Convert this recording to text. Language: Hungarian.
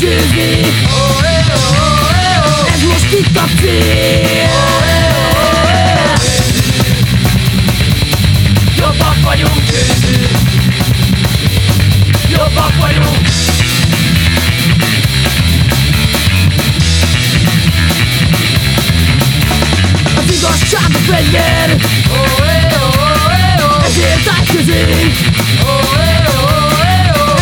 győzni. Ez most itt a cél. Jobbak vagyunk, győzünk. Jobbak vagyunk. Az igazság a fegyver, ezért állj közénk.